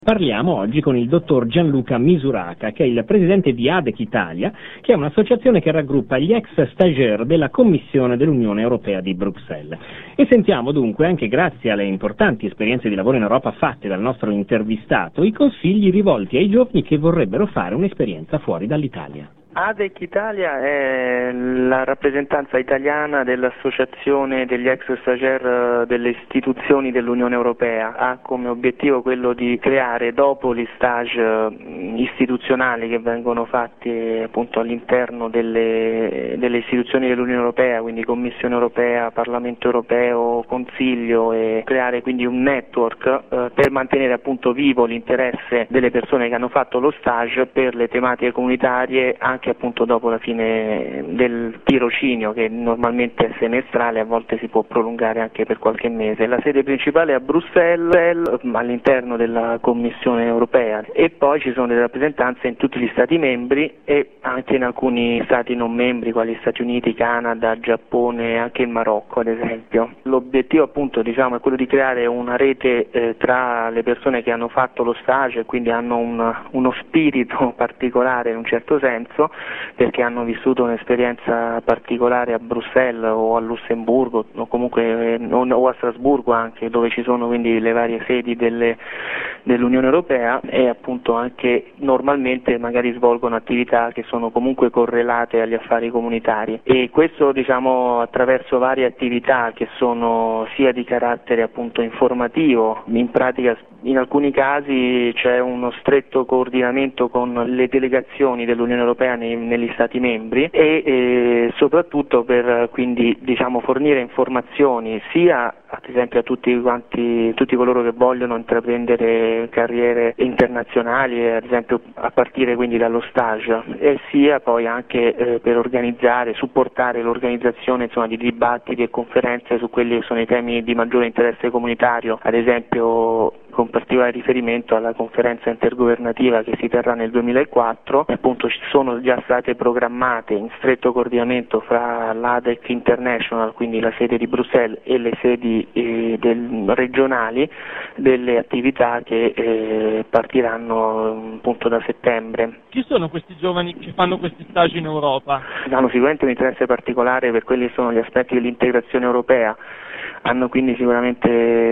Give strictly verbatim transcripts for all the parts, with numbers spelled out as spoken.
Parliamo oggi con il dottor Gianluca Misurata, che è il presidente di ADEC Italia, che è un'associazione che raggruppa gli ex stagiaire della Commissione dell'Unione Europea di Bruxelles. E sentiamo dunque, anche grazie alle importanti esperienze di lavoro in Europa fatte dal nostro intervistato, i consigli rivolti ai giovani che vorrebbero fare un'esperienza fuori dall'Italia. ADEC Italia è la rappresentanza italiana dell'associazione degli ex stagiaire delle istituzioni dell'Unione Europea. Ha come obiettivo quello di creare, dopo gli stage istituzionali che vengono fatti appunto all'interno delle, delle istituzioni dell'Unione Europea, quindi Commissione Europea, Parlamento Europeo, Consiglio, e creare quindi un network eh, per mantenere appunto vivo l'interesse delle persone che hanno fatto lo stage per le tematiche comunitarie, anche che appunto dopo la fine del tirocinio, che normalmente è semestrale, a volte si può prolungare anche per qualche mese. La sede principale è a Bruxelles, all'interno della Commissione Europea, e poi ci sono delle rappresentanze in tutti gli Stati membri e anche in alcuni Stati non membri, quali Stati Uniti, Canada, Giappone e anche il Marocco ad esempio. L'obiettivo appunto diciamo è quello di creare una rete eh, tra le persone che hanno fatto lo stage e quindi hanno un, uno spirito particolare in un certo senso, perché hanno vissuto un'esperienza particolare a Bruxelles o a Lussemburgo o comunque o a Strasburgo anche, dove ci sono quindi le varie sedi delle, dell'Unione Europea, e appunto anche normalmente magari svolgono attività che sono comunque correlate agli affari comunitari, e questo diciamo attraverso varie attività che sono sia di carattere appunto informativo. In pratica in alcuni casi c'è uno stretto coordinamento con le delegazioni dell'Unione Europea nei, negli Stati membri e eh, soprattutto per quindi diciamo fornire informazioni sia ad esempio a tutti quanti tutti coloro che vogliono intraprendere carriere internazionali, ad esempio a partire quindi dallo stage, e sia poi anche eh, per organizzare, supportare l'organizzazione insomma di dibattiti e conferenze su quelli che sono i temi di maggiore interesse comunitario, ad esempio con particolare riferimento alla conferenza intergovernativa che si terrà nel duemilaquattro. Appunto ci sono già state programmate in stretto coordinamento fra l'ADEC International, quindi la sede di Bruxelles, e le sedi eh, del, regionali, delle attività che eh, partiranno appunto da settembre. Chi sono questi giovani che fanno questi stage in Europa? Hanno sicuramente un interesse particolare per quelli che sono gli aspetti dell'integrazione europea, hanno quindi sicuramente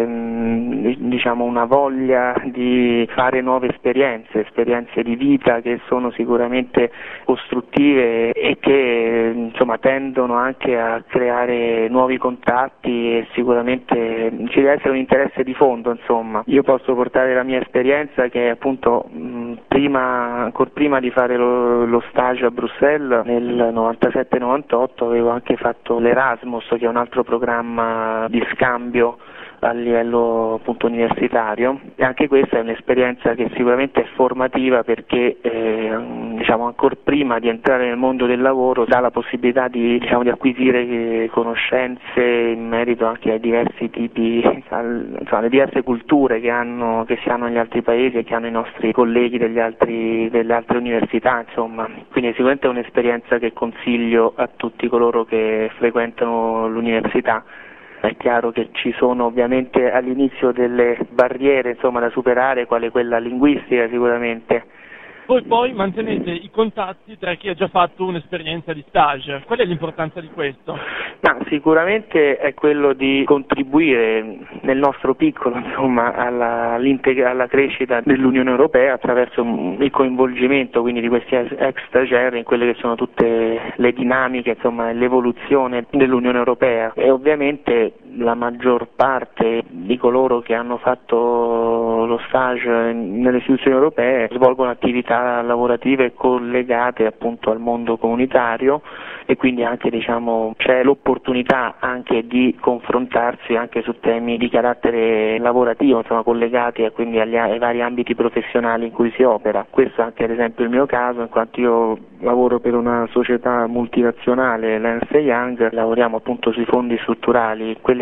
mh, diciamo una voglia di fare nuove esperienze, esperienze di vita che sono sicuramente costruttive e che insomma tendono anche a creare nuovi contatti, e sicuramente ci deve essere un interesse di fondo insomma. Io posso portare la mia esperienza che appunto mh, prima, ancora prima di fare lo, lo stage a Bruxelles nel novantasette novantotto avevo anche fatto l'Erasmus, che è un altro programma di scambio a livello appunto universitario, e anche questa è un'esperienza che sicuramente è formativa perché eh, diciamo ancora prima di entrare nel mondo del lavoro dà la possibilità di, diciamo, di acquisire eh, conoscenze in merito anche ai diversi tipi, al, insomma, alle diverse culture che, hanno, che si hanno negli altri paesi e che hanno i nostri colleghi degli altri, delle altre università insomma. Quindi sicuramente è un'esperienza che consiglio a tutti coloro che frequentano l'università. È chiaro che ci sono ovviamente all'inizio delle barriere insomma da superare, quale quella linguistica sicuramente. Voi poi mantenete i contatti tra chi ha già fatto un'esperienza di stage. Qual è l'importanza di questo? No, sicuramente è quello di contribuire nel nostro piccolo insomma alla, alla crescita dell'Unione Europea attraverso il coinvolgimento quindi di questi ex stagiaire in quelle che sono tutte le dinamiche insomma l'evoluzione dell'Unione Europea, e ovviamente la maggior parte di coloro che hanno fatto lo stage nelle istituzioni europee svolgono attività lavorative collegate appunto al mondo comunitario, e quindi anche diciamo c'è l'opportunità anche di confrontarsi anche su temi di carattere lavorativo insomma collegati a, quindi agli, ai vari ambiti professionali in cui si opera. Questo è anche ad esempio il mio caso, in quanto io lavoro per una società multinazionale, l'Ernst and Young, lavoriamo appunto sui fondi strutturali, quelle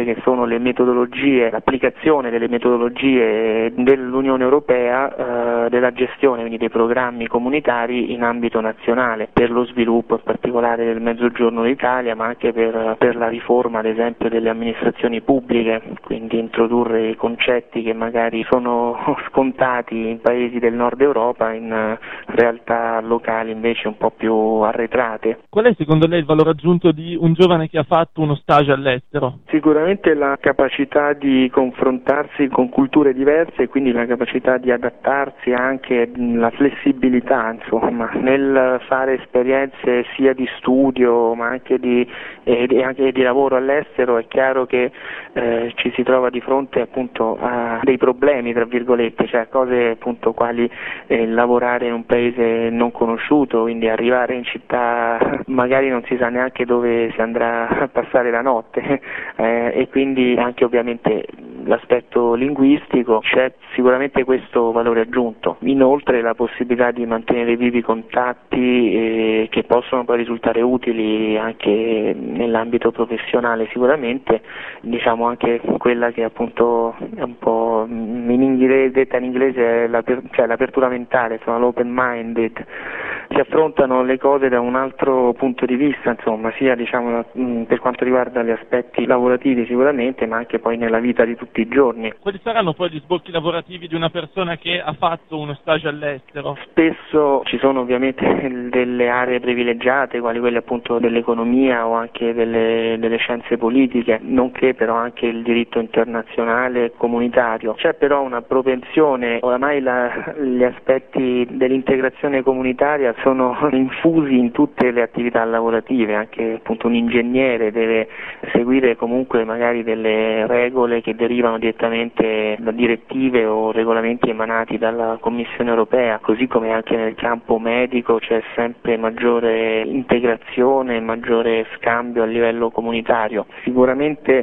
che sono le metodologie, l'applicazione delle metodologie dell'Unione Europea eh, della gestione quindi dei programmi comunitari in ambito nazionale per lo sviluppo in particolare del Mezzogiorno d'Italia, ma anche per, per la riforma ad esempio delle amministrazioni pubbliche, quindi introdurre concetti che magari sono scontati in paesi del nord Europa in realtà locali invece un po' più arretrate. Qual è secondo lei il valore aggiunto di un giovane che ha fatto uno stage all'estero? Sicuramente la capacità di confrontarsi con culture diverse e quindi la capacità di adattarsi, anche la flessibilità insomma nel fare esperienze sia di studio ma anche di, e anche di lavoro all'estero. È chiaro che eh, ci si trova di fronte appunto a dei problemi tra virgolette, cioè cose appunto quali eh, lavorare in un paese non conosciuto, quindi arrivare in città magari non si sa neanche dove si andrà a passare la notte eh, e quindi anche ovviamente l'aspetto linguistico, c'è sicuramente questo valore aggiunto. Inoltre la possibilità di mantenere vivi contatti eh, che possono poi risultare utili anche nell'ambito professionale sicuramente, diciamo anche quella che appunto è un po' in inglese, detta in inglese è l'aper, cioè l'apertura mentale, insomma l'open minded, si affrontano le cose da un altro punto di vista, insomma, sia diciamo per quanto riguarda gli aspetti lavorativi sicuramente, ma anche poi nella vita di tutti i giorni. Quali saranno poi gli sbocchi lavorativi di una persona che ha fatto uno stage all'estero? Spesso ci sono ovviamente delle aree privilegiate, quali quelle appunto dell'economia o anche delle, delle scienze politiche, nonché però anche il diritto internazionale e comunitario. C'è però una propensione, oramai la, gli aspetti dell'integrazione comunitaria sono infusi in tutte le attività lavorative, anche appunto un ingegnere deve seguire comunque magari delle regole che derivano direttamente da direttive o regolamenti emanati dalla Commissione Europea, così come anche nel campo medico c'è sempre maggiore integrazione, maggiore scambio a livello comunitario. Sicuramente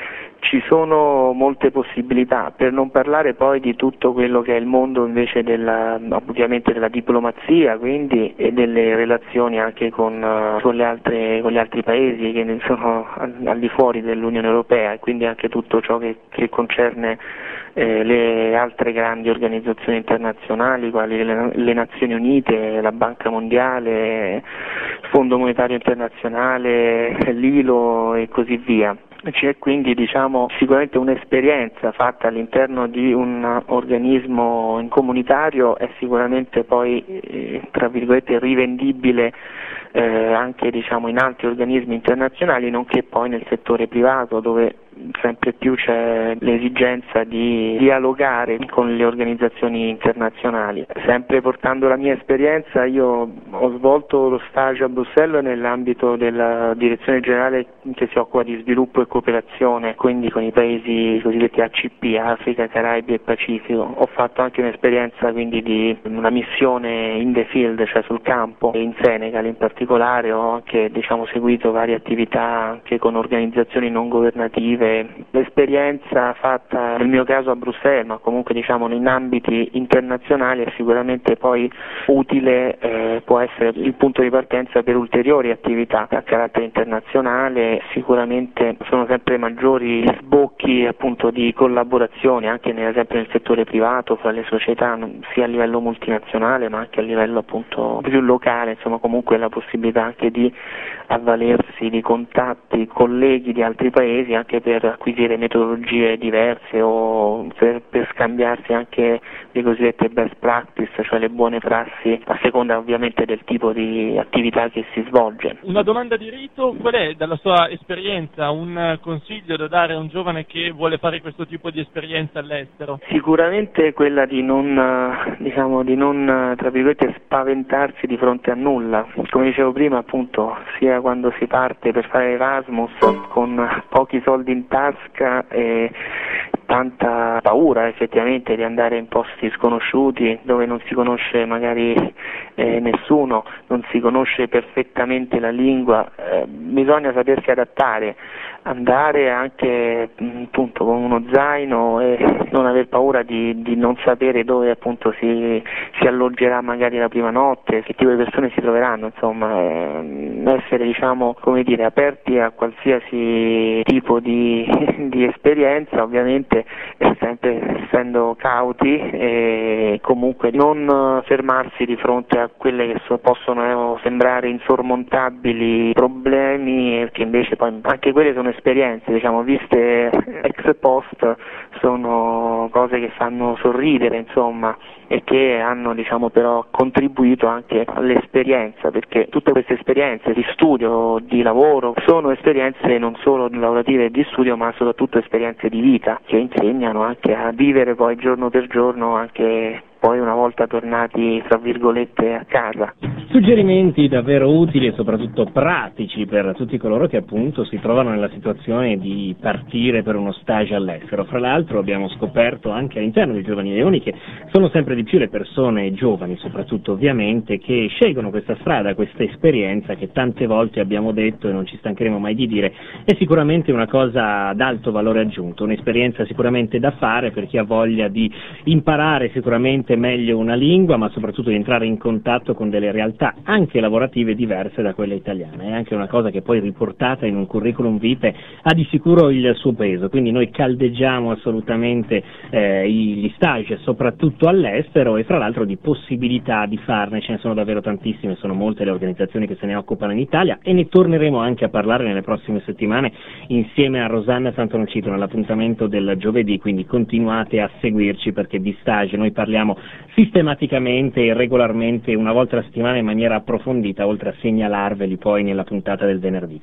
ci sono molte possibilità, per non parlare poi di tutto quello che è il mondo invece della, ovviamente della diplomazia, quindi e delle relazioni anche con, uh, con, le altre, con gli altri paesi che sono al, al di fuori dell'Unione Europea, e quindi anche tutto ciò che, che concerne eh, le altre grandi organizzazioni internazionali quali le, le Nazioni Unite, la Banca Mondiale, il Fondo Monetario Internazionale, l'I L O e così via. C'è quindi diciamo sicuramente un'esperienza fatta all'interno di un organismo comunitario è sicuramente poi eh, tra virgolette rivendibile eh, anche diciamo in altri organismi internazionali, nonché poi nel settore privato dove sempre più c'è l'esigenza di dialogare con le organizzazioni internazionali. Sempre portando la mia esperienza, io ho svolto lo stage a Bruxelles nell'ambito della direzione generale che si occupa di sviluppo e cooperazione, quindi con i paesi cosiddetti A C P, Africa, Caraibi e Pacifico. Ho fatto anche un'esperienza quindi di una missione in the field, cioè sul campo, in Senegal in particolare. Ho anche diciamo seguito varie attività anche con organizzazioni non governative. L'esperienza fatta nel mio caso a Bruxelles, ma comunque diciamo in ambiti internazionali, è sicuramente poi utile, eh, può essere il punto di partenza per ulteriori attività a carattere internazionale. Sicuramente sono sempre maggiori gli sbocchi appunto di collaborazione anche nel, sempre nel settore privato fra le società, sia a livello multinazionale ma anche a livello appunto più locale, insomma comunque la possibilità anche di avvalersi di contatti, colleghi di altri paesi anche per acquisire metodologie diverse o per, per scambiarsi anche le cosiddette best practice, cioè le buone prassi a seconda ovviamente del tipo di attività che si svolge. Una domanda di rito: qual è dalla sua esperienza un consiglio da dare a un giovane che vuole fare questo tipo di esperienza all'estero? Sicuramente quella di non, diciamo, di non tra virgolette spaventarsi di fronte a nulla. Come dicevo prima appunto, sia quando si parte per fare Erasmus con pochi soldi in tasca e tanta paura effettivamente di andare in posti sconosciuti dove non si conosce magari eh, nessuno, non si conosce perfettamente la lingua, eh, bisogna sapersi adattare, andare anche appunto con uno zaino e non aver paura di, di non sapere dove appunto si, si alloggerà magari la prima notte, che tipo di persone si troveranno, insomma eh, essere diciamo come dire aperti a qualsiasi tipo di, di esperienza, ovviamente sempre essendo cauti e comunque non fermarsi di fronte a quelle che so, possono sembrare insormontabili problemi, perché invece poi anche quelle sono esperienze, diciamo, viste ex post, sono cose che fanno sorridere, insomma, e che hanno, diciamo, però contribuito anche all'esperienza, perché tutte queste esperienze di studio, di lavoro, sono esperienze non solo lavorative e di studio, ma soprattutto esperienze di vita, che insegnano anche a vivere poi giorno per giorno, anche poi una volta tornati, tra virgolette, a casa. Suggerimenti davvero utili e soprattutto pratici per tutti coloro che appunto si trovano nella situazione di partire per uno stage all'estero. Fra l'altro abbiamo scoperto anche all'interno dei Giovani Leoni che sono sempre di più le persone giovani, soprattutto ovviamente, che scelgono questa strada, questa esperienza che tante volte abbiamo detto e non ci stancheremo mai di dire, è sicuramente una cosa ad alto valore aggiunto, un'esperienza sicuramente da fare per chi ha voglia di imparare sicuramente meglio una lingua, ma soprattutto di entrare in contatto con delle realtà anche lavorative diverse da quelle italiane. È anche una cosa che poi riportata in un curriculum vitae ha di sicuro il suo peso, quindi noi caldeggiamo assolutamente eh, gli stage soprattutto all'estero, e fra l'altro di possibilità di farne ce ne sono davvero tantissime, sono molte le organizzazioni che se ne occupano in Italia, e ne torneremo anche a parlare nelle prossime settimane insieme a Rosanna Santonocito nell'appuntamento del giovedì, quindi continuate a seguirci perché di stage noi parliamo sistematicamente e regolarmente una volta alla settimana in maniera approfondita, oltre a segnalarveli poi nella puntata del venerdì.